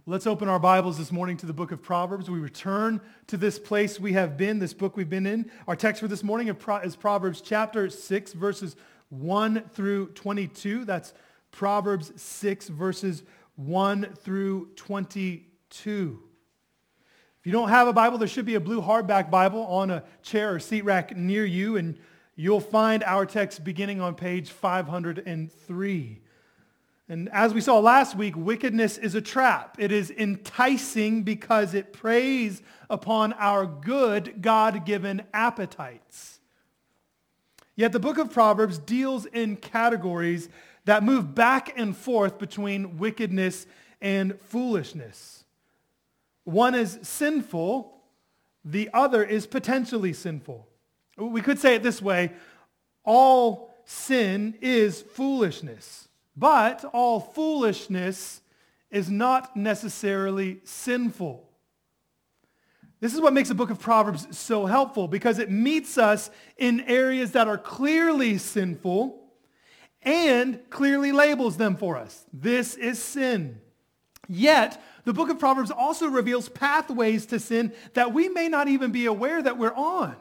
Let's open our Bibles this morning to the book of Proverbs. We return to this place we have been, this book we've been in. Our text for this morning is Proverbs chapter 6, verses 1 through 22. That's Proverbs 6, verses 1 through 22. If you don't have a Bible, there should be a blue hardback Bible on a chair or seat rack near you, and you'll find our text beginning on page 503. And as we saw last week, wickedness is a trap. It is enticing because it preys upon our good, God-given appetites. Yet the book of Proverbs deals in categories that move back and forth between wickedness and foolishness. One is sinful, the other is potentially sinful. We could say it this way: all sin is foolishness. But all foolishness is not necessarily sinful. This is what makes the book of Proverbs so helpful, because it meets us in areas that are clearly sinful and clearly labels them for us. This is sin. Yet, the book of Proverbs also reveals pathways to sin that we may not even be aware that we're on,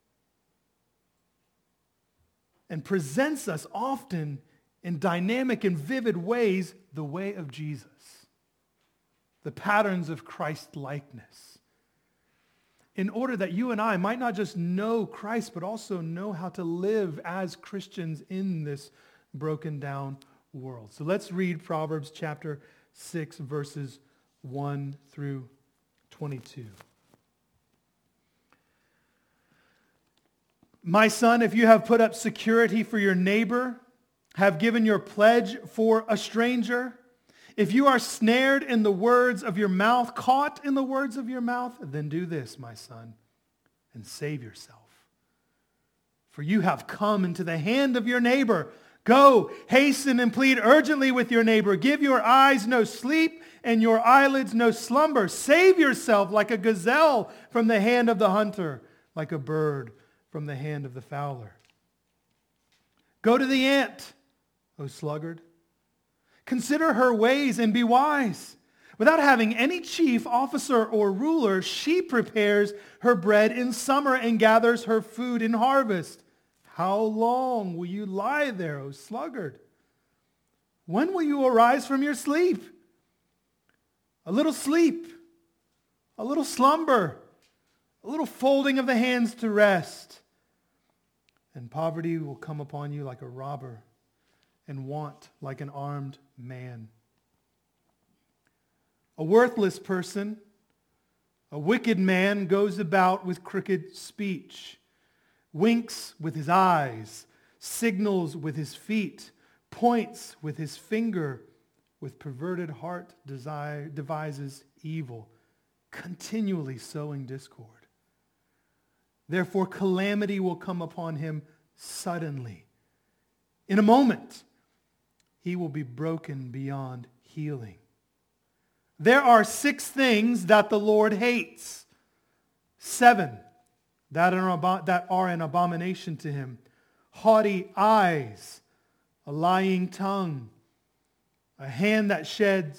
and presents us often in dynamic and vivid ways the way of Jesus, the patterns of Christ-likeness, in order that you and I might not just know Christ, but also know how to live as Christians in this broken down world. So let's read Proverbs chapter 6, verses 1 through 22. My son, if you have put up security for your neighbor, have given your pledge for a stranger, if you are snared in the words of your mouth, caught in the words of your mouth, then do this, my son, and save yourself. For you have come into the hand of your neighbor. Go, hasten and plead urgently with your neighbor. Give your eyes no sleep and your eyelids no slumber. Save yourself like a gazelle from the hand of the hunter, like a bird from the hand of the fowler. Go to the ant, O sluggard. Consider her ways and be wise. Without having any chief, officer, or ruler, she prepares her bread in summer and gathers her food in harvest. How long will you lie there, O sluggard? When will you arise from your sleep? A little sleep, a little slumber, a little folding of the hands to rest. And poverty will come upon you like a robber, and want like an armed man. A worthless person, a wicked man, goes about with crooked speech, winks with his eyes, signals with his feet, points with his finger, with perverted heart devises evil, continually sowing discord. Therefore calamity will come upon him suddenly. In a moment, he will be broken beyond healing. There are 6 things that the Lord hates. 7 that are an abomination to him. Haughty eyes, a lying tongue, hands that shed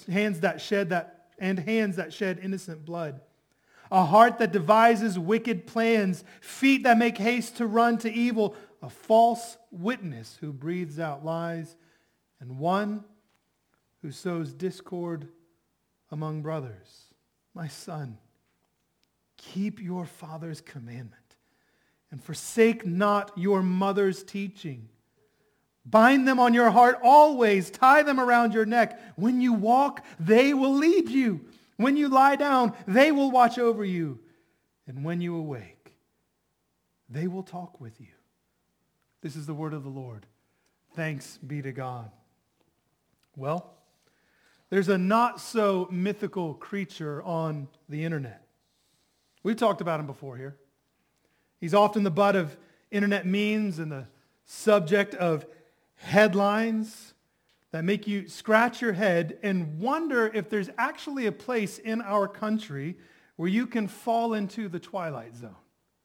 innocent blood. A heart that devises wicked plans, feet that make haste to run to evil, a false witness who breathes out lies, and one who sows discord among brothers. My son, keep your father's commandment and forsake not your mother's teaching. Bind them on your heart always, tie them around your neck. When you walk, they will lead you. When you lie down, they will watch over you. And when you awake, they will talk with you. This is the word of the Lord. Thanks be to God. Well, there's a not-so-mythical creature on the internet. We've talked about him before here. He's often the butt of internet memes and the subject of headlines that make you scratch your head and wonder if there's actually a place in our country where you can fall into the twilight zone.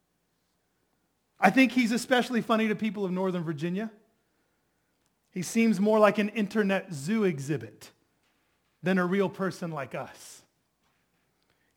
I think he's especially funny to people of Northern Virginia. He seems more like an internet zoo exhibit than a real person like us.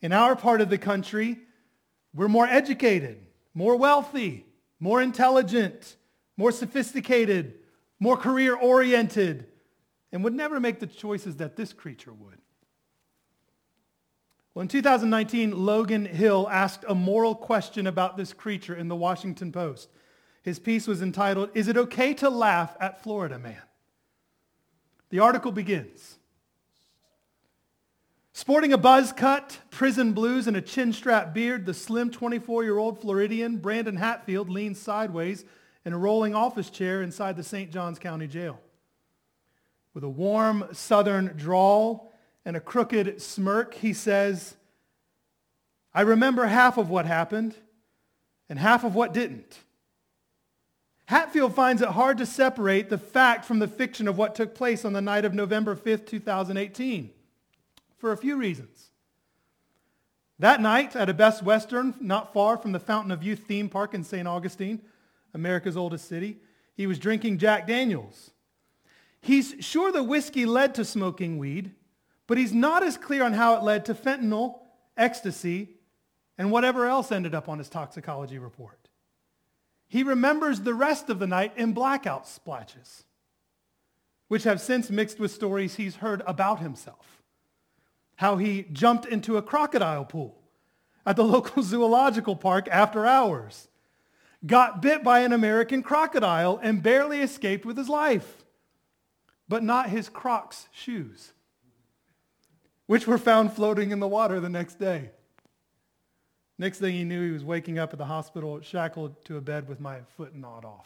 In our part of the country, we're more educated, more wealthy, more intelligent, more sophisticated, more career-oriented, and would never make the choices that this creature would. Well, in 2019, Logan Hill asked a moral question about this creature in the Washington Post. His piece was entitled, "Is it okay to laugh at Florida Man?" The article begins. Sporting a buzz cut, prison blues, and a chin-strap beard, the slim 24-year-old Floridian Brandon Hatfield leans sideways in a rolling office chair inside the St. Johns County Jail. With a warm southern drawl and a crooked smirk, he says, "I remember half of what happened and half of what didn't." Hatfield finds it hard to separate the fact from the fiction of what took place on the night of November 5th, 2018, for a few reasons. That night, at a Best Western, not far from the Fountain of Youth theme park in St. Augustine, America's oldest city, he was drinking Jack Daniels. He's sure the whiskey led to smoking weed, but he's not as clear on how it led to fentanyl, ecstasy, and whatever else ended up on his toxicology report. He remembers the rest of the night in blackout splashes, which have since mixed with stories he's heard about himself. How he jumped into a crocodile pool at the local zoological park after hours, got bit by an American crocodile and barely escaped with his life, but not his Crocs shoes, which were found floating in the water the next day. Next thing he knew, he was waking up at the hospital shackled to a bed with my foot gnawed off.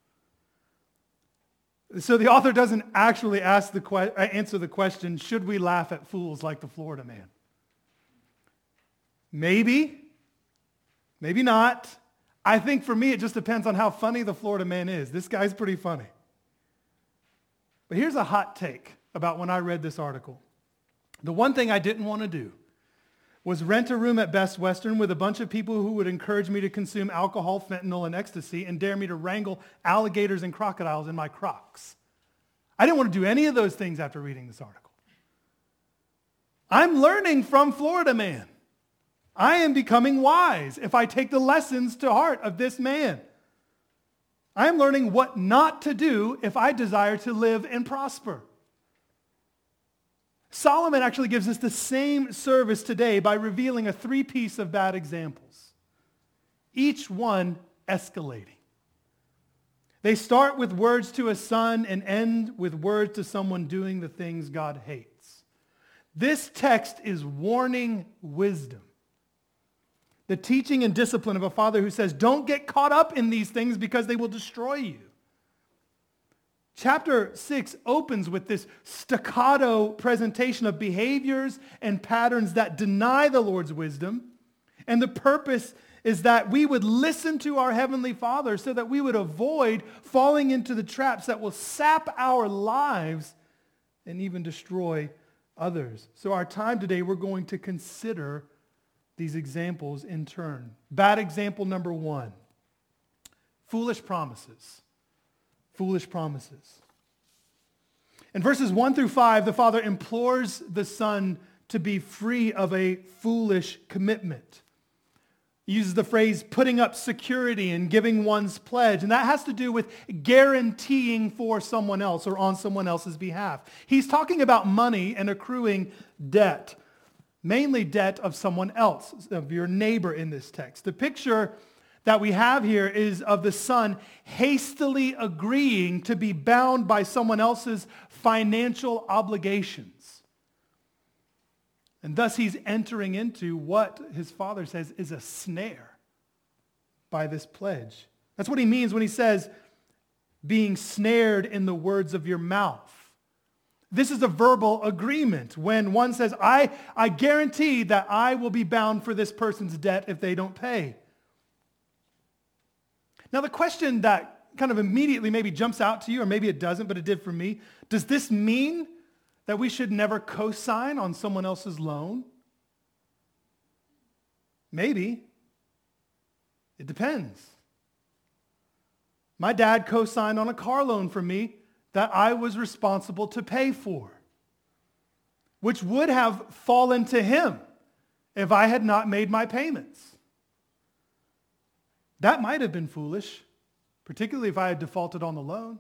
So the author doesn't actually answer the question, should we laugh at fools like the Florida Man? Maybe. Maybe not. I think for me, it just depends on how funny the Florida Man is. This guy's pretty funny. But here's a hot take about when I read this article. The one thing I didn't want to do was rent a room at Best Western with a bunch of people who would encourage me to consume alcohol, fentanyl, and ecstasy and dare me to wrangle alligators and crocodiles in my Crocs. I didn't want to do any of those things after reading this article. I'm learning from Florida Man. I am becoming wise if I take the lessons to heart of this man. I am learning what not to do if I desire to live and prosper. Solomon actually gives us the same service today by revealing a three-piece of bad examples, each one escalating. They start with words to a son and end with words to someone doing the things God hates. This text is warning wisdom. The teaching and discipline of a father who says, don't get caught up in these things because they will destroy you. Chapter 6 opens with this staccato presentation of behaviors and patterns that deny the Lord's wisdom. And the purpose is that we would listen to our Heavenly Father so that we would avoid falling into the traps that will sap our lives and even destroy others. So our time today, we're going to consider these examples in turn. Bad example number 1, foolish promises. Foolish promises. In verses 1 through 5, the father implores the son to be free of a foolish commitment. He uses the phrase putting up security and giving one's pledge, and that has to do with guaranteeing for someone else or on someone else's behalf. He's talking about money and accruing debt, mainly debt of someone else, of your neighbor in this text. The picture that we have here is of the son hastily agreeing to be bound by someone else's financial obligations. And thus he's entering into what his father says is a snare by this pledge. That's what he means when he says being snared in the words of your mouth. This is a verbal agreement when one says, I guarantee that I will be bound for this person's debt if they don't pay. Now, the question that kind of immediately maybe jumps out to you, or maybe it doesn't, but it did for me, does this mean that we should never co-sign on someone else's loan? Maybe. It depends. My dad co-signed on a car loan for me that I was responsible to pay for, which would have fallen to him if I had not made my payments. That might have been foolish, particularly if I had defaulted on the loan.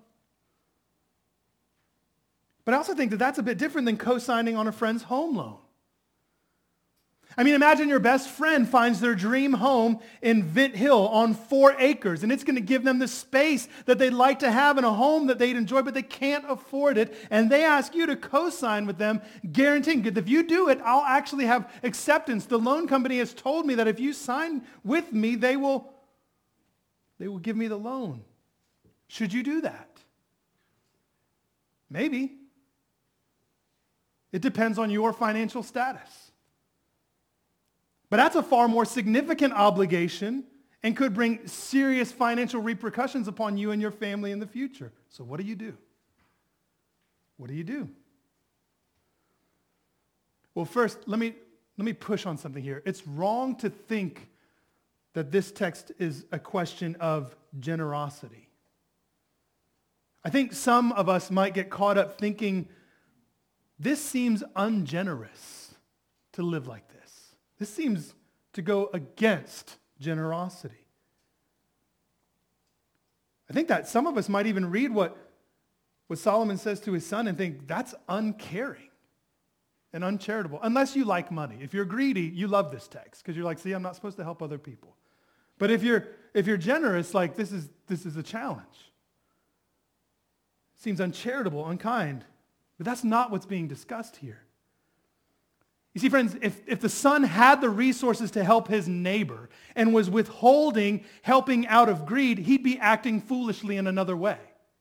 But I also think that that's a bit different than co-signing on a friend's home loan. I mean, imagine your best friend finds their dream home in Vint Hill on 4 acres, and it's going to give them the space that they'd like to have in a home that they'd enjoy, but they can't afford it. And they ask you to co-sign with them, guaranteeing that if you do it, I'll actually have acceptance. The loan company has told me that if you sign with me, they will give me the loan. Should you do that? Maybe. It depends on your financial status. But that's a far more significant obligation and could bring serious financial repercussions upon you and your family in the future. So what do you do? What do you do? Well, first, let me push on something here. It's wrong to think that this text is a question of generosity. I think some of us might get caught up thinking, this seems ungenerous to live like this. This seems to go against generosity. I think that some of us might even read what Solomon says to his son and think that's uncaring and uncharitable, unless you like money. If you're greedy, you love this text because you're like, see, I'm not supposed to help other people. But if you're generous, like this is a challenge. Seems uncharitable, unkind. But that's not what's being discussed here. You see, friends, if the son had the resources to help his neighbor and was withholding helping out of greed, he'd be acting foolishly in another way.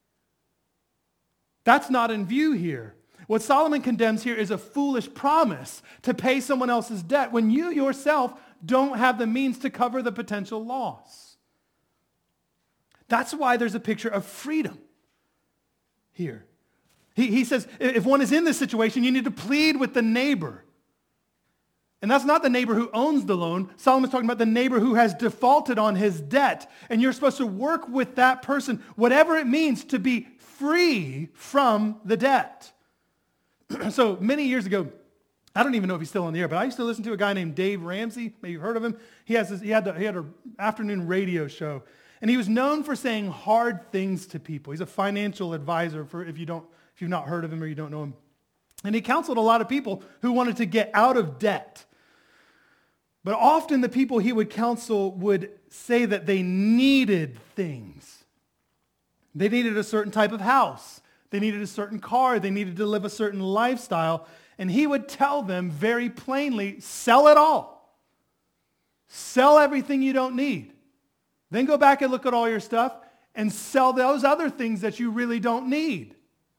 That's not in view here. What Solomon condemns here is a foolish promise to pay someone else's debt when you yourself don't have the means to cover the potential loss. That's why there's a picture of freedom here. He says, if one is in this situation, you need to plead with the neighbor. And that's not the neighbor who owns the loan. Solomon's talking about the neighbor who has defaulted on his debt. And you're supposed to work with that person, whatever it means to be free from the debt. So many years ago, I don't even know if he's still on the air, but I used to listen to a guy named Dave Ramsey. Maybe you've heard of him. He had an afternoon radio show. And he was known for saying hard things to people. He's a financial advisor for if you've not heard of him or you don't know him. And he counseled a lot of people who wanted to get out of debt. But often the people he would counsel would say that they needed things. They needed a certain type of house. They needed a certain car. They needed to live a certain lifestyle. And he would tell them very plainly, sell it all. Sell everything you don't need. Then go back and look at all your stuff and sell those other things that you really don't need.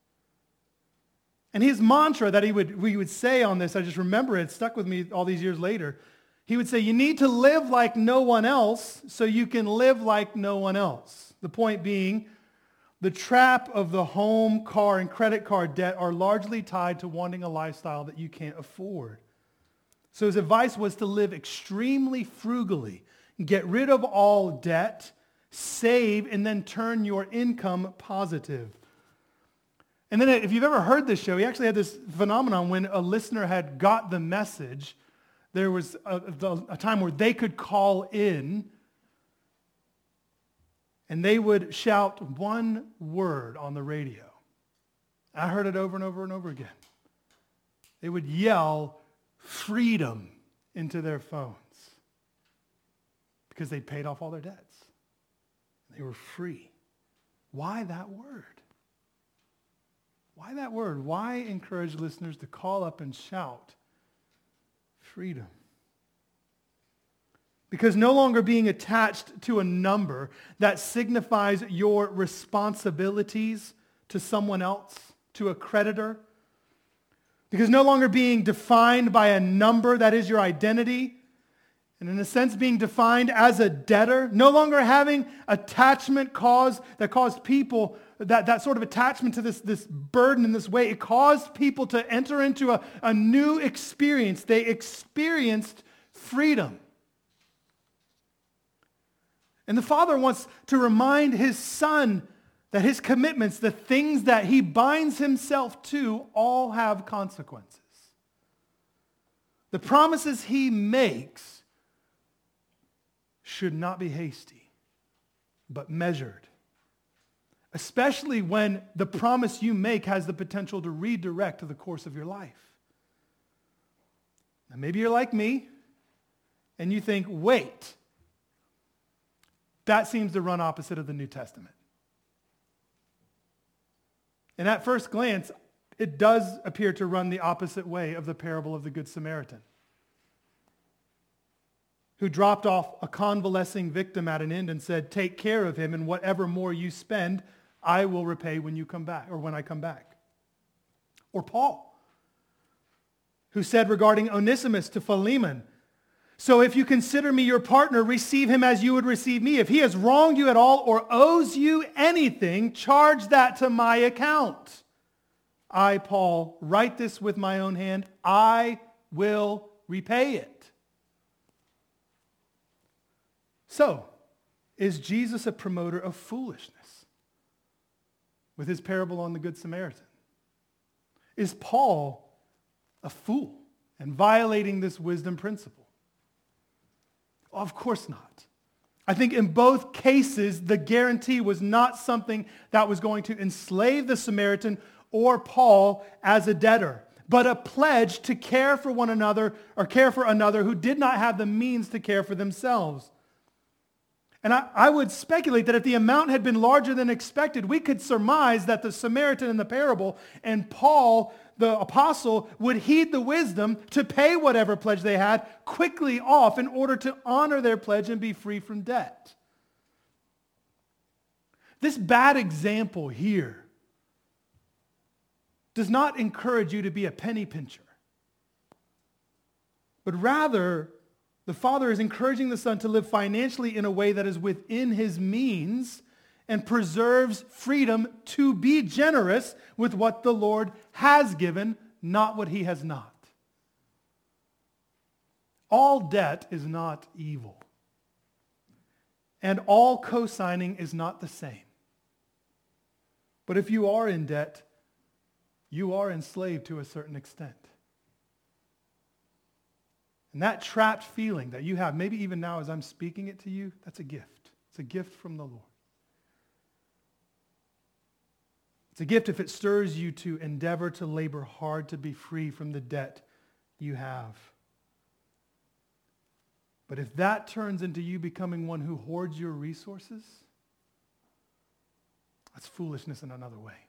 And his mantra that we would say on this, I just remember it stuck with me all these years later. He would say, you need to live like no one else so you can live like no one else. The point being, the trap of the home, car, and credit card debt are largely tied to wanting a lifestyle that you can't afford. So his advice was to live extremely frugally, get rid of all debt, save, and then turn your income positive. And then if you've ever heard this show, he actually had this phenomenon when a listener had got the message. There was a time where they could call in and they would shout one word on the radio. I heard it over and over and over again. They would yell freedom into their phones because they'd paid off all their debts. They were free. Why that word? Why that word? Why encourage listeners to call up and shout freedom? Because no longer being attached to a number that signifies your responsibilities to someone else, to a creditor. Because no longer being defined by a number that is your identity, and in a sense being defined as a debtor, no longer having attachment that caused people, that sort of attachment to this burden in this way, it caused people to enter into a new experience. They experienced freedom. And the Father wants to remind his Son that his commitments, the things that he binds himself to, all have consequences. The promises he makes should not be hasty, but measured. Especially when the promise you make has the potential to redirect the course of your life. Now maybe you're like me, and you think, wait, that seems to run opposite of the New Testament. And at first glance, it does appear to run the opposite way of the parable of the Good Samaritan, who dropped off a convalescing victim at an inn and said, take care of him, and whatever more you spend, I will repay when you come back, or when I come back. Or Paul, who said regarding Onesimus to Philemon, so if you consider me your partner, receive him as you would receive me. If he has wronged you at all or owes you anything, charge that to my account. I, Paul, write this with my own hand. I will repay it. So, is Jesus a promoter of foolishness with his parable on the Good Samaritan? Is Paul a fool and violating this wisdom principle? Of course not. I think in both cases, the guarantee was not something that was going to enslave the Samaritan or Paul as a debtor, but a pledge to care for one another or care for another who did not have the means to care for themselves. And I would speculate that if the amount had been larger than expected, we could surmise that the Samaritan in the parable and Paul, the apostle, would heed the wisdom to pay whatever pledge they had quickly off in order to honor their pledge and be free from debt. This bad example here does not encourage you to be a penny pincher, but rather the Father is encouraging the Son to live financially in a way that is within his means and preserves freedom to be generous with what the Lord has given, not what he has not. All debt is not evil, and all co-signing is not the same. But if you are in debt, you are enslaved to a certain extent. And that trapped feeling that you have, maybe even now as I'm speaking it to you, that's a gift. It's a gift from the Lord. It's a gift if it stirs you to endeavor to labor hard to be free from the debt you have. But if that turns into you becoming one who hoards your resources, that's foolishness in another way.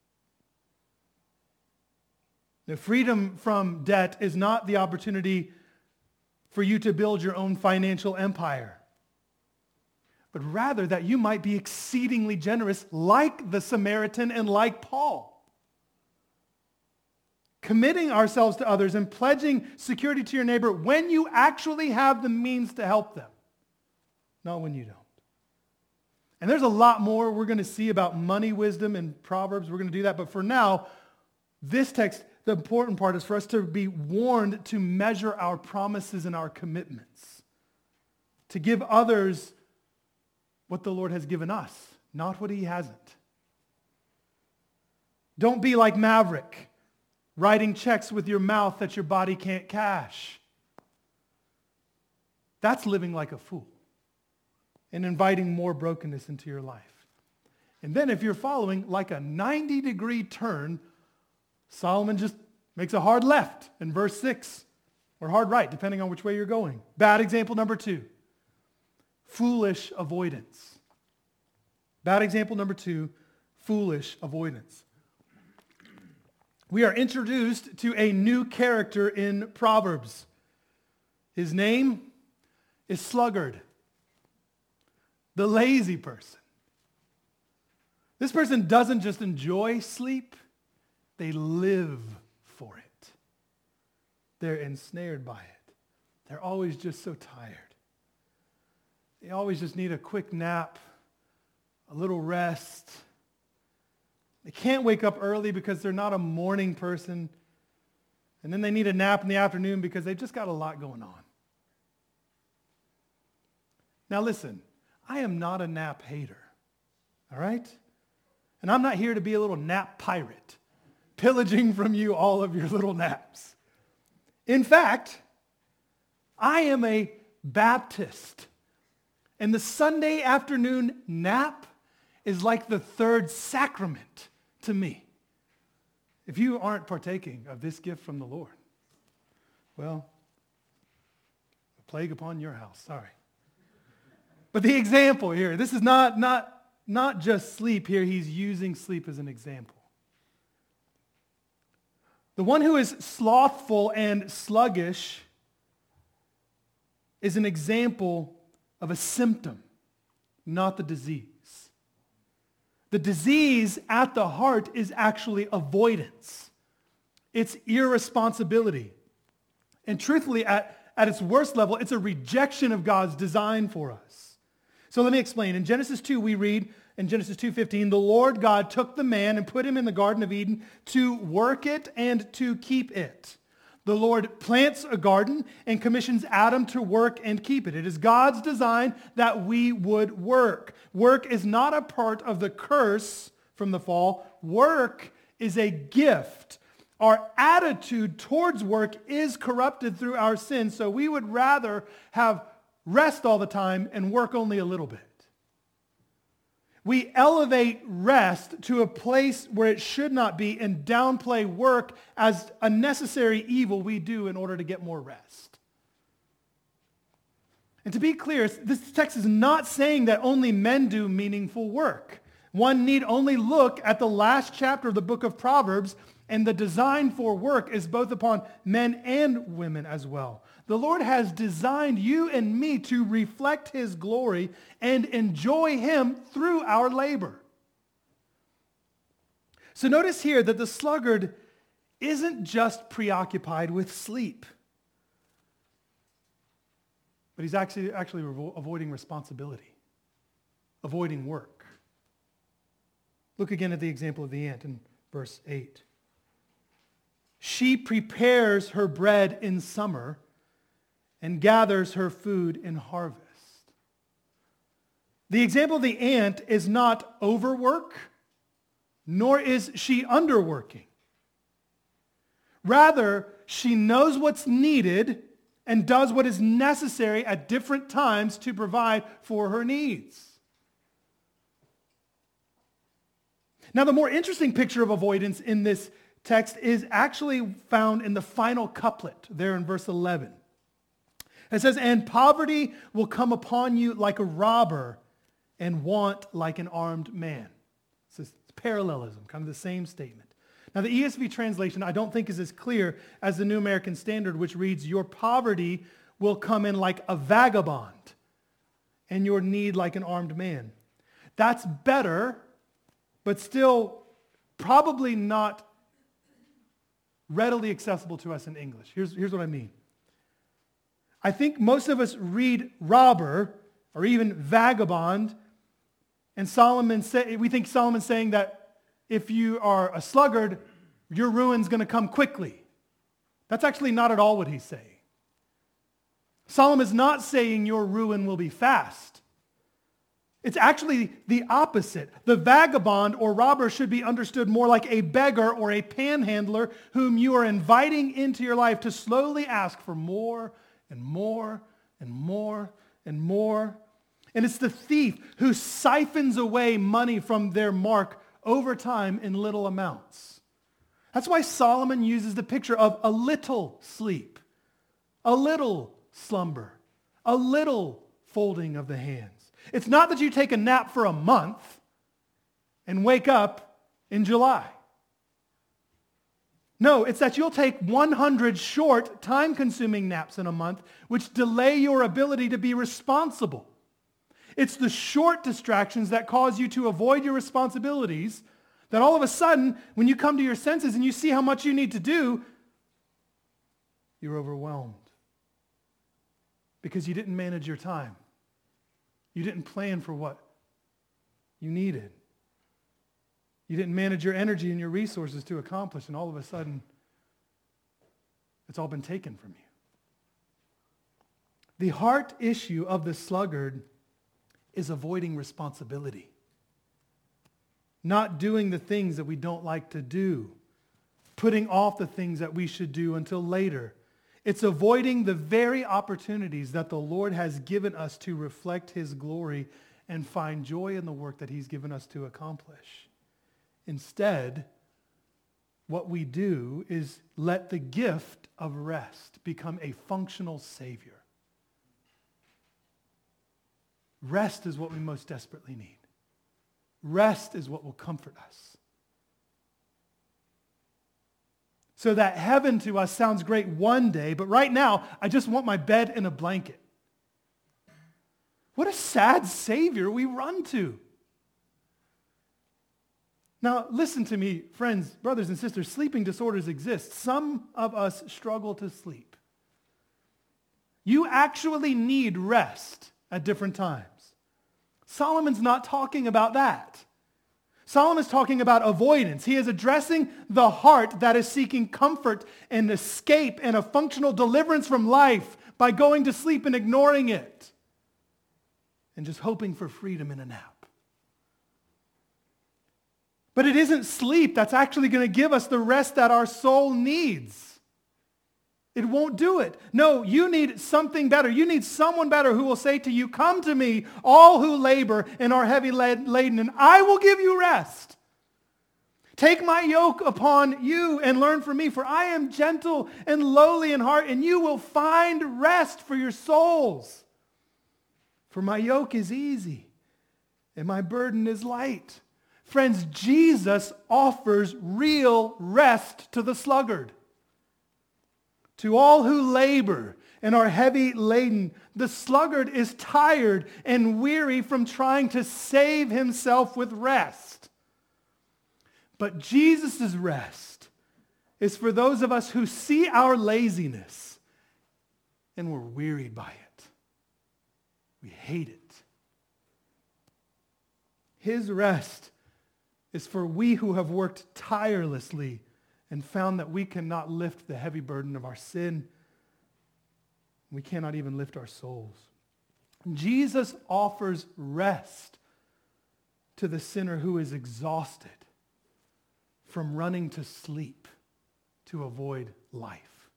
The freedom from debt is not the opportunity for you to build your own financial empire, but rather that you might be exceedingly generous like the Samaritan and like Paul. Committing ourselves to others and pledging security to your neighbor when you actually have the means to help them, not when you don't. And there's a lot more we're going to see about money wisdom in Proverbs. We're going to do that, but for now, this text, the important part is for us to be warned to measure our promises and our commitments, to give others what the Lord has given us, not what he hasn't. Don't be like Maverick, writing checks with your mouth that your body can't cash. That's living like a fool and inviting more brokenness into your life. And then if you're following like a 90-degree turn, Solomon just makes a hard left in verse 6, or hard right, depending on which way you're going. Bad example number 2, foolish avoidance. Bad example number 2, foolish avoidance. We are introduced to a new character in Proverbs. His name is Sluggard, the lazy person. This person doesn't just enjoy sleep, they live for it. They're ensnared by it. They're always just so tired. They always just need a quick nap, a little rest. They can't wake up early because they're not a morning person. And then they need a nap in the afternoon because they've just got a lot going on. Now listen, I am not a nap hater, all right? And I'm not here to be a little nap pirate, pillaging from you all of your little naps. In fact, I am a Baptist. And the Sunday afternoon nap is like the third sacrament to me. If you aren't partaking of this gift from the Lord, well, a plague upon your house, sorry. But the example here, this is not just sleep here, he's using sleep as an example. The one who is slothful and sluggish is an example of a symptom, not the disease. The disease at the heart is actually avoidance. It's irresponsibility. And truthfully, at its worst level, it's a rejection of God's design for us. So let me explain. In Genesis 2, we read in Genesis 2:15, the Lord God took the man and put him in the Garden of Eden to work it and to keep it. The Lord plants a garden and commissions Adam to work and keep it. It is God's design that we would work. Work is not a part of the curse from the fall. Work is a gift. Our attitude towards work is corrupted through our sin, so we would rather have rest all the time and work only a little bit. We elevate rest to a place where it should not be and downplay work as a necessary evil we do in order to get more rest. And to be clear, this text is not saying that only men do meaningful work. One need only look at the last chapter of the book of Proverbs, and the design for work is both upon men and women as well. The Lord has designed you and me to reflect his glory and enjoy him through our labor. So notice here that the sluggard isn't just preoccupied with sleep, but he's actually avoiding responsibility, avoiding work. Look again at the example of the ant in verse 8. She prepares her bread in summer and gathers her food in harvest. The example of the ant is not overwork, nor is she underworking. Rather, she knows what's needed and does what is necessary at different times to provide for her needs. Now, the more interesting picture of avoidance in this text is actually found in the final couplet there in verse 11. It says, and poverty will come upon you like a robber and want like an armed man. It's parallelism, kind of the same statement. Now the ESV translation I don't think is as clear as the New American Standard, which reads, your poverty will come in like a vagabond and your need like an armed man. That's better, but still probably not readily accessible to us in English. Here's what I mean. I think most of us read robber or even vagabond, and we think Solomon's saying that if you are a sluggard, your ruin's going to come quickly. That's actually not at all what he's saying. Solomon's not saying your ruin will be fast. It's actually the opposite. The vagabond or robber should be understood more like a beggar or a panhandler whom you are inviting into your life to slowly ask for more and more and more and more. And it's the thief who siphons away money from their mark over time in little amounts. That's why Solomon uses the picture of a little sleep, a little slumber, a little folding of the hands. It's not that you take a nap for a month and wake up in July. No, it's that you'll take 100 short, time-consuming naps in a month, which delay your ability to be responsible. It's the short distractions that cause you to avoid your responsibilities that all of a sudden, when you come to your senses and you see how much you need to do, you're overwhelmed. Because you didn't manage your time. You didn't plan for what you needed. You didn't manage your energy and your resources to accomplish, and all of a sudden, it's all been taken from you. The heart issue of the sluggard is avoiding responsibility. Not doing the things that we don't like to do. Putting off the things that we should do until later. It's avoiding the very opportunities that the Lord has given us to reflect his glory and find joy in the work that he's given us to accomplish. Instead, what we do is let the gift of rest become a functional savior. Rest is what we most desperately need. Rest is what will comfort us. So that heaven to us sounds great one day, but right now, I just want my bed and a blanket. What a sad Savior we run to. Now, listen to me, friends, brothers and sisters, sleeping disorders exist. Some of us struggle to sleep. You actually need rest at different times. Solomon's not talking about that. Solomon's talking about avoidance. He is addressing the heart that is seeking comfort and escape and a functional deliverance from life by going to sleep and ignoring it and just hoping for freedom in a nap. But it isn't sleep that's actually going to give us the rest that our soul needs. It won't do it. No, you need something better. You need someone better who will say to you, "Come to me, all who labor and are heavy laden, and I will give you rest. Take my yoke upon you and learn from me, for I am gentle and lowly in heart, and you will find rest for your souls. For my yoke is easy and my burden is light." Friends, Jesus offers real rest to the sluggard. To all who labor and are heavy laden, the sluggard is tired and weary from trying to save himself with rest. But Jesus' rest is for those of us who see our laziness and we're wearied by it. We hate it. His rest is for we who have worked tirelessly and found that we cannot lift the heavy burden of our sin. We cannot even lift our souls. Jesus offers rest to the sinner who is exhausted from running to sleep to avoid life.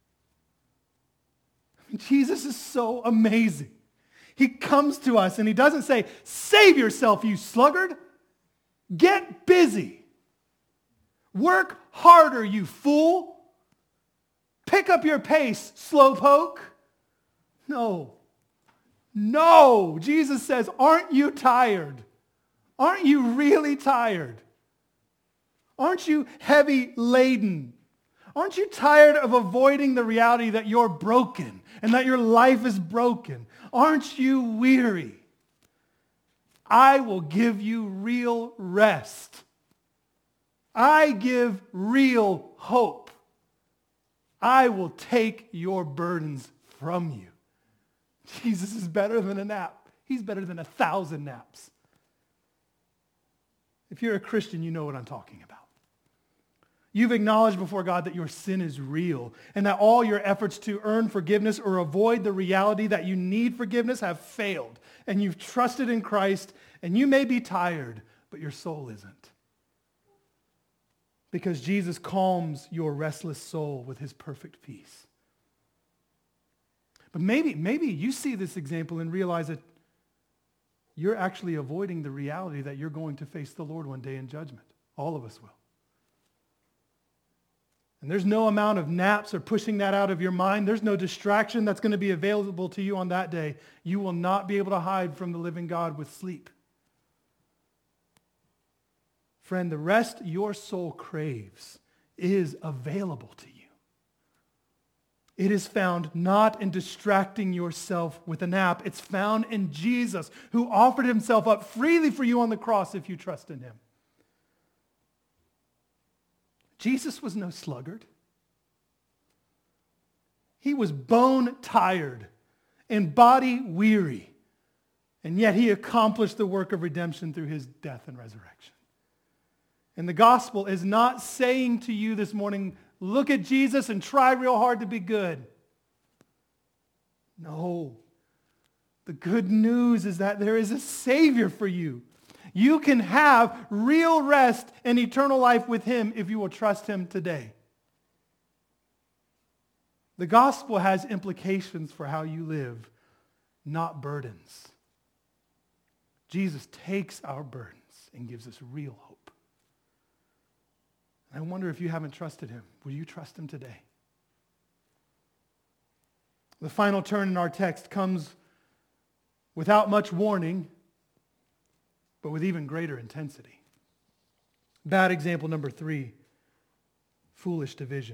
Jesus is so amazing. He comes to us and he doesn't say, "Save yourself, you sluggard. Get busy. Work harder, you fool. Pick up your pace, slowpoke." No. No. Jesus says, aren't you tired? Aren't you really tired? Aren't you heavy laden? Aren't you tired of avoiding the reality that you're broken and that your life is broken? Aren't you weary? I will give you real rest. I give real hope. I will take your burdens from you. Jesus is better than a nap. He's better than 1,000 naps. If you're a Christian, you know what I'm talking about. You've acknowledged before God that your sin is real and that all your efforts to earn forgiveness or avoid the reality that you need forgiveness have failed. And you've trusted in Christ, and you may be tired, but your soul isn't. Because Jesus calms your restless soul with his perfect peace. But maybe you see this example and realize that you're actually avoiding the reality that you're going to face the Lord one day in judgment. All of us will. And there's no amount of naps or pushing that out of your mind. There's no distraction that's going to be available to you on that day. You will not be able to hide from the living God with sleep. Friend, the rest your soul craves is available to you. It is found not in distracting yourself with a nap. It's found in Jesus, who offered himself up freely for you on the cross if you trust in him. Jesus was no sluggard. He was bone tired and body weary, and yet he accomplished the work of redemption through his death and resurrection. And the gospel is not saying to you this morning, look at Jesus and try real hard to be good. No. The good news is that there is a Savior for you. You can have real rest and eternal life with him if you will trust him today. The gospel has implications for how you live, not burdens. Jesus takes our burdens and gives us real hope. And I wonder if you haven't trusted him. Will you trust him today? The final turn in our text comes without much warning, but with even greater intensity. Bad example number 3, foolish division.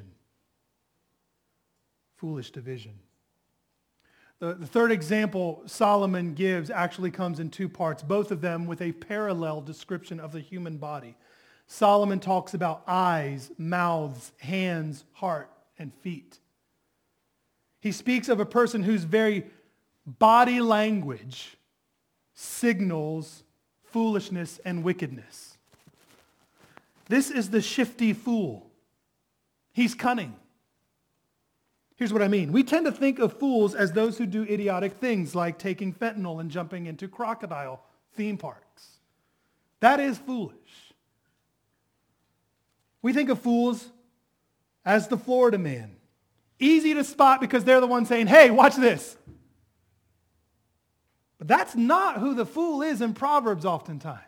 Foolish division. The third example Solomon gives actually comes in 2 parts, both of them with a parallel description of the human body. Solomon talks about eyes, mouths, hands, heart, and feet. He speaks of a person whose very body language signals foolishness and wickedness. This is the shifty fool. He's cunning. Here's what I mean. We tend to think of fools as those who do idiotic things like taking fentanyl and jumping into crocodile theme parks. That is foolish. We think of fools as the Florida man. Easy to spot because they're the ones saying, hey, watch this. But that's not who the fool is in Proverbs oftentimes.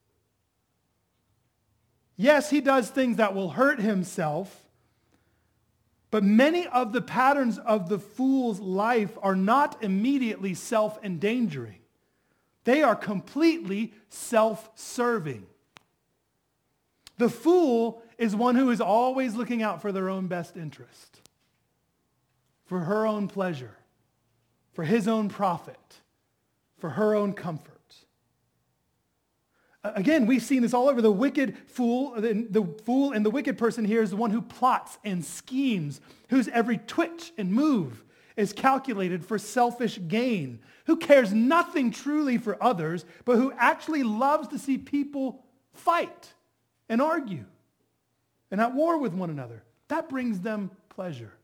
Yes, he does things that will hurt himself, but many of the patterns of the fool's life are not immediately self-endangering. They are completely self-serving. The fool is one who is always looking out for their own best interest, for her own pleasure, for his own profit, for her own comfort. Again, we've seen this all over. The wicked fool, the fool and the wicked person here is the one who plots and schemes, whose every twitch and move is calculated for selfish gain, who cares nothing truly for others, but who actually loves to see people fight and argue and at war with one another. That brings them pleasure.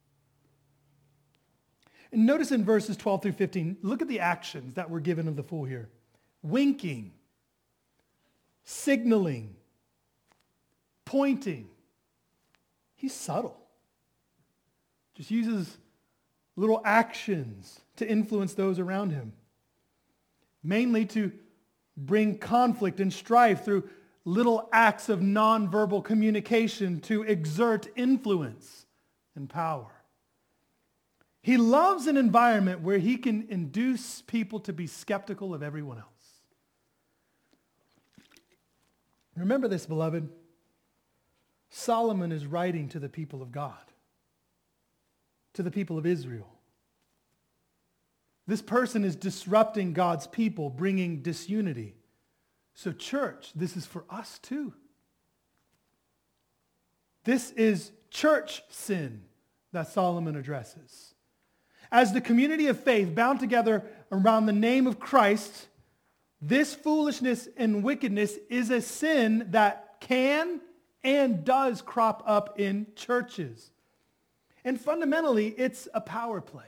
And notice in verses 12 through 15, look at the actions that were given of the fool here. Winking, signaling, pointing. He's subtle. Just uses little actions to influence those around him. Mainly to bring conflict and strife through little acts of nonverbal communication to exert influence and power. He loves an environment where he can induce people to be skeptical of everyone else. Remember this, beloved. Solomon is writing to the people of God, to the people of Israel. This person is disrupting God's people, bringing disunity. So church, this is for us too. This is church sin that Solomon addresses. As the community of faith bound together around the name of Christ, this foolishness and wickedness is a sin that can and does crop up in churches. And fundamentally, it's a power play.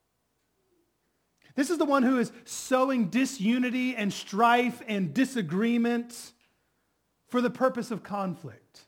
This is the one who is sowing disunity and strife and disagreement for the purpose of conflict.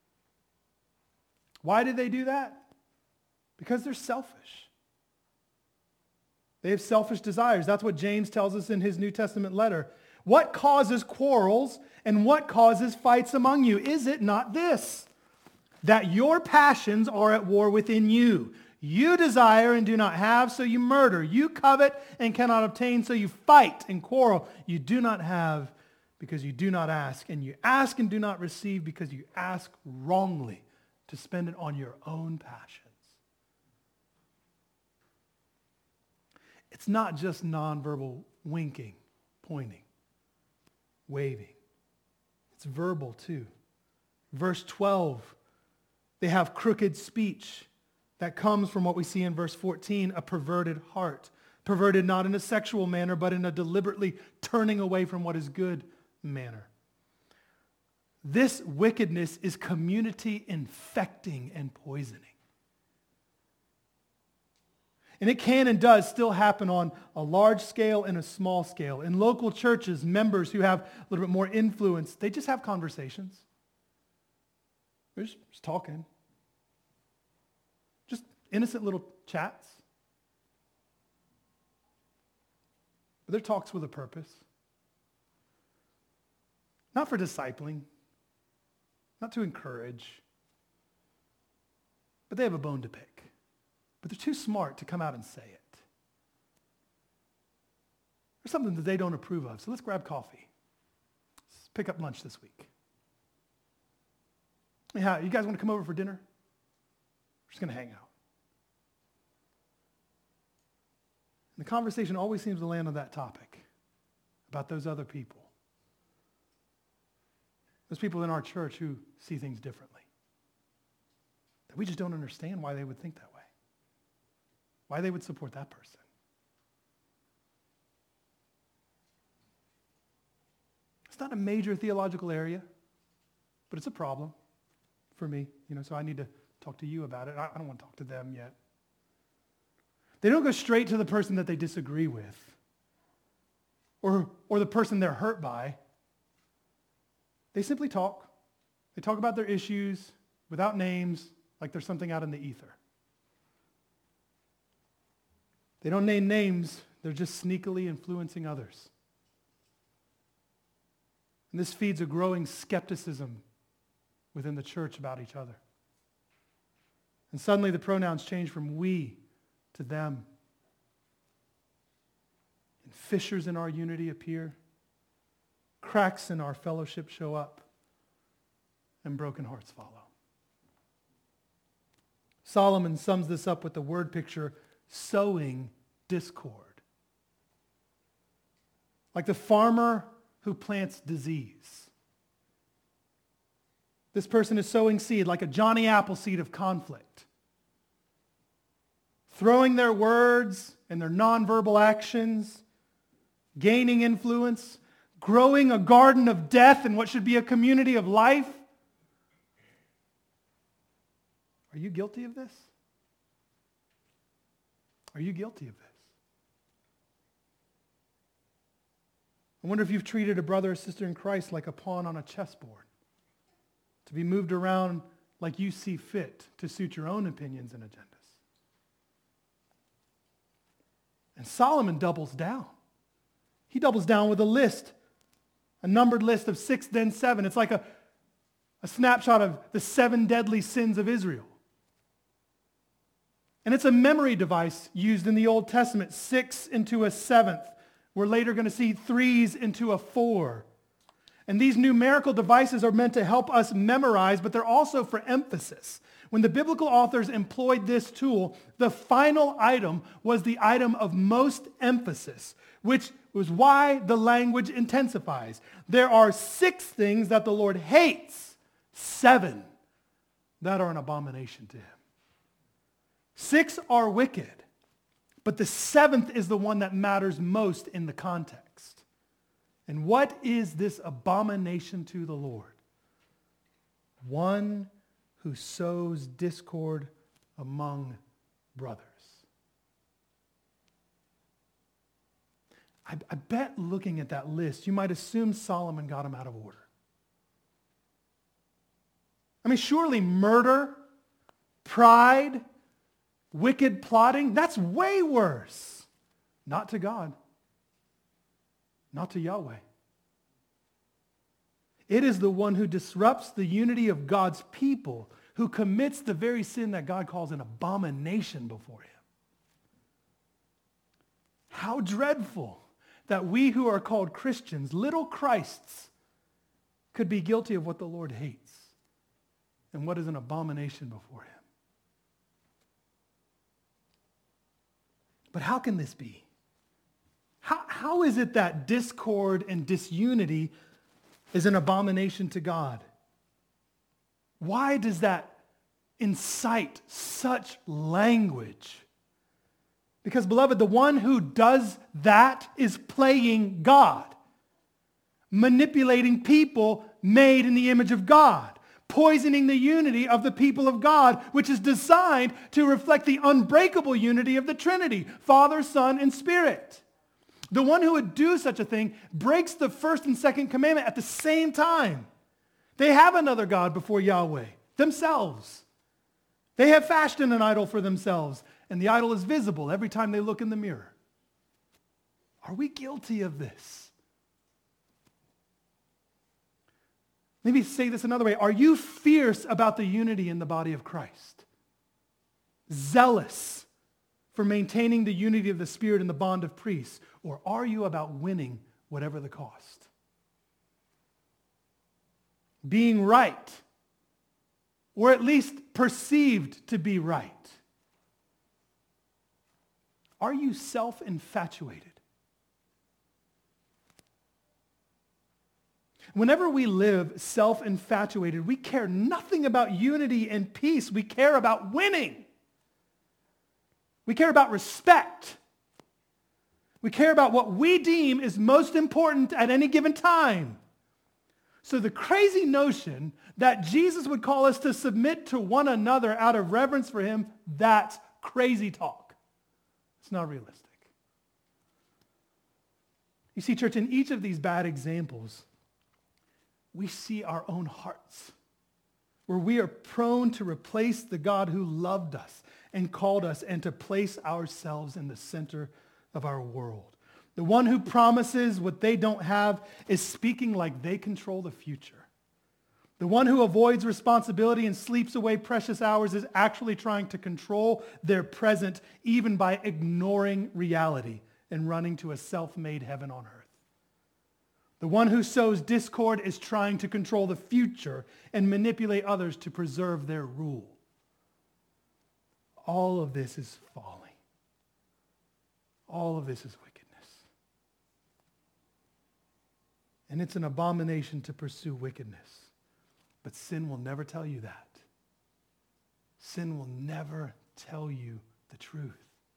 Why do they do that? Because they're selfish. They have selfish desires. That's what James tells us in his New Testament letter. What causes quarrels and what causes fights among you? Is it not this, that your passions are at war within you? You desire and do not have, so you murder. You covet and cannot obtain, so you fight and quarrel. You do not have because you do not ask, and you ask and do not receive because you ask wrongly to spend it on your own passions. It's not just nonverbal winking, pointing, waving. It's verbal too. Verse 12, they have crooked speech that comes from what we see in verse 14, a perverted heart. Perverted not in a sexual manner, but in a deliberately turning away from what is good manner. This wickedness is community infecting and poisoning. And it can and does still happen on a large scale and a small scale. In local churches, members who have a little bit more influence, they just have conversations. They're just talking. innocent little chats. But they're talks with a purpose. Not for discipling, not to encourage, but they have a bone to pick. But they're too smart to come out and say it. There's something that they don't approve of, so let's grab coffee. Let's pick up lunch this week. Yeah, you guys want to come over for dinner? We're just going to hang out. And the conversation always seems to land on that topic, about those other people. Those people in our church who see things differently. That we just don't understand why they would think that way. Why they would support that person. It's not a major theological area, but it's a problem for me. So I need to talk to you about it. I don't want to talk to them yet. They don't go straight to the person that they disagree with or the person they're hurt by. They simply talk. They talk about their issues without names, like there's something out in the ether. They don't name names. They're just sneakily influencing others. And this feeds a growing skepticism within the church about each other. And suddenly the pronouns change from we to them. And fissures in our unity appear. Cracks in our fellowship show up. And broken hearts follow. Solomon sums this up with the word picture, sowing discord. Like the farmer who plants disease. This person is sowing seed like a Johnny Appleseed of conflict. Throwing their words and their nonverbal actions, gaining influence, growing a garden of death in what should be a community of life. Are you guilty of this? Are you guilty of this? I wonder if you've treated a brother or sister in Christ like a pawn on a chessboard, to be moved around like you see fit to suit your own opinions and agendas. And Solomon doubles down. He doubles down with a list, a numbered list of 6, then 7. It's like a snapshot of the 7 deadly sins of Israel. And it's a memory device used in the Old Testament, 6 into a 7th. We're later going to see 3s into a 4. And these numerical devices are meant to help us memorize, but they're also for emphasis. When the biblical authors employed this tool, the final item was the item of most emphasis, which was why the language intensifies. There are 6 things that the Lord hates, 7 that are an abomination to him. 6 are wicked, but the 7th is the one that matters most in the context. And what is this abomination to the Lord? One who sows discord among brothers. I bet looking at that list, you might assume Solomon got them out of order. I mean, surely murder, pride, wicked plotting, that's way worse. Not to God. Not to Yahweh. It is the one who disrupts the unity of God's people, who commits the very sin that God calls an abomination before him. How dreadful that we who are called Christians, little Christs, could be guilty of what the Lord hates and what is an abomination before him. But how can this be? How is it that discord and disunity is an abomination to God? Why does that incite such language? Because, beloved, the one who does that is playing God, manipulating people made in the image of God, poisoning the unity of the people of God, which is designed to reflect the unbreakable unity of the Trinity, Father, Son, and Spirit. The one who would do such a thing breaks the first and second commandment at the same time. They have another God before Yahweh, themselves. They have fashioned an idol for themselves, and the idol is visible every time they look in the mirror. Are we guilty of this? Maybe say this another way. Are you fierce about the unity in the body of Christ? Zealous for maintaining the unity of the Spirit in the bond of priests? Or are you about winning whatever the cost? Being right, or at least perceived to be right. Are you self-infatuated? Whenever we live self-infatuated, we care nothing about unity and peace. We care about winning. We care about respect. We care about what we deem is most important at any given time. So the crazy notion that Jesus would call us to submit to one another out of reverence for him, that's crazy talk. It's not realistic. You see, church, in each of these bad examples, we see our own hearts, where we are prone to replace the God who loved us and called us and to place ourselves in the center of our world. The one who promises what they don't have is speaking like they control the future. The one who avoids responsibility and sleeps away precious hours is actually trying to control their present, even by ignoring reality and running to a self-made heaven on earth. The one who sows discord is trying to control the future and manipulate others to preserve their rule. All of this is folly. All of this is wickedness. And it's an abomination to pursue wickedness. But sin will never tell you that. Sin will never tell you the truth.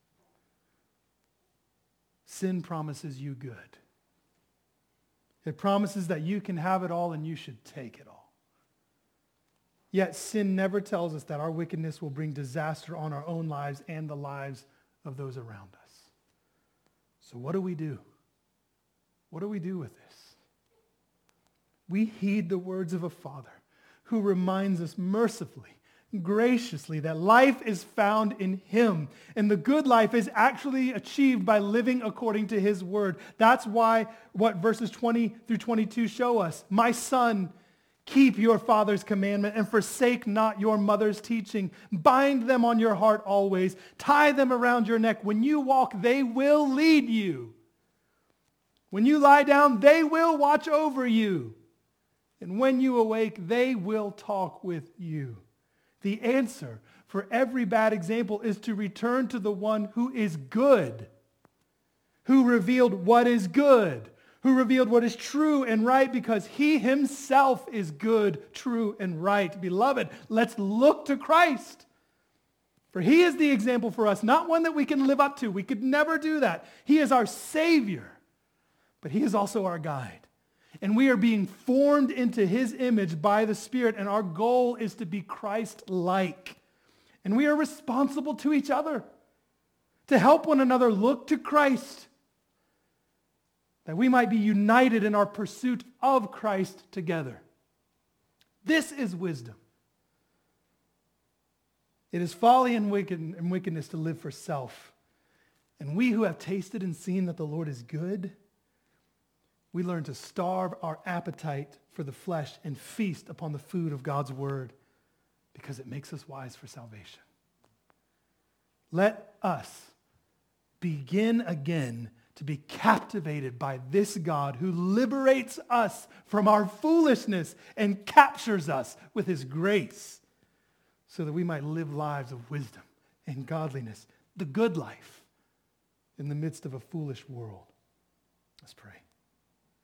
Sin promises you good. It promises that you can have it all and you should take it all. Yet sin never tells us that our wickedness will bring disaster on our own lives and the lives of those around us. So what do we do? What do we do with this? We heed the words of a Father who reminds us mercifully, graciously, that life is found in him. And the good life is actually achieved by living according to his word. That's why what verses 20 through 22 show us. My son, keep your father's commandment and forsake not your mother's teaching. Bind them on your heart always. Tie them around your neck. When you walk, they will lead you. When you lie down, they will watch over you. And when you awake, they will talk with you. The answer for every bad example is to return to the one who is good, who revealed what is good, who revealed what is true and right because he himself is good, true, and right. Beloved, let's look to Christ. For he is the example for us, not one that we can live up to. We could never do that. He is our Savior, but he is also our guide. And we are being formed into his image by the Spirit, and our goal is to be Christ-like. And we are responsible to each other to help one another look to Christ, that we might be united in our pursuit of Christ together. This is wisdom. It is folly and wickedness to live for self. And we who have tasted and seen that the Lord is good, we learn to starve our appetite for the flesh and feast upon the food of God's word because it makes us wise for salvation. Let us begin again to be captivated by this God who liberates us from our foolishness and captures us with his grace so that we might live lives of wisdom and godliness, the good life in the midst of a foolish world. Let's pray.